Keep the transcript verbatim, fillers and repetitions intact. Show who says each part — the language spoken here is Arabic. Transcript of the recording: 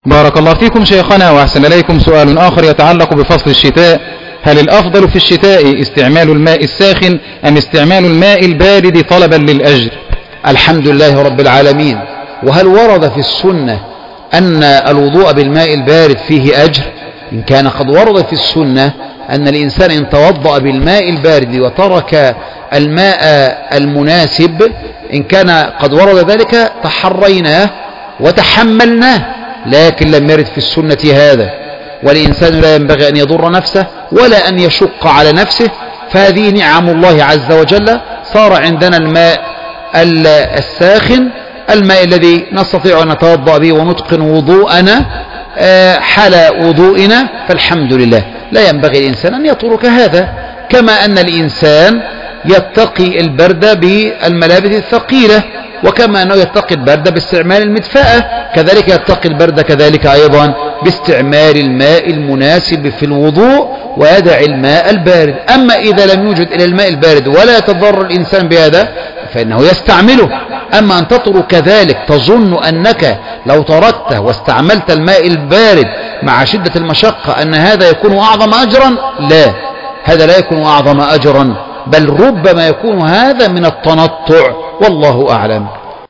Speaker 1: بارك الله فيكم شيخنا وأحسن إليكم. سؤال آخر يتعلق بفصل الشتاء: هل الأفضل في الشتاء استعمال الماء الساخن أم استعمال الماء البارد طلبا للأجر؟
Speaker 2: الحمد لله رب العالمين. وهل ورد في السنة أن الوضوء بالماء البارد فيه أجر؟ إن كان قد ورد في السنة أن الإنسان إن توضأ بالماء البارد وترك الماء المناسب، إن كان قد ورد ذلك تحريناه وتحملناه، لكن لم يرد في السنة هذا. والإنسان لا ينبغي أن يضر نفسه ولا أن يشق على نفسه، فهذه نعم الله عز وجل. صار عندنا الماء الساخن، الماء الذي نستطيع أن نتوضأ به ونتقن وضوءنا حال وضوئنا، فالحمد لله. لا ينبغي الإنسان أن يترك هذا، كما أن الإنسان يتقي البرد بالملابس الثقيلة، وكما أنه يتقي البرد باستعمال المدفأة، كذلك يتقي البرد كذلك أيضا باستعمال الماء المناسب في الوضوء ويدع الماء البارد. أما إذا لم يوجد إلى الماء البارد ولا يتضرر الإنسان بهذا فإنه يستعمله. أما أن تترك ذلك تظن أنك لو تركته واستعملت الماء البارد مع شدة المشقة أن هذا يكون أعظم أجرا، لا، هذا لا يكون أعظم أجرا، بل ربما يكون هذا من التنطع، والله أعلم.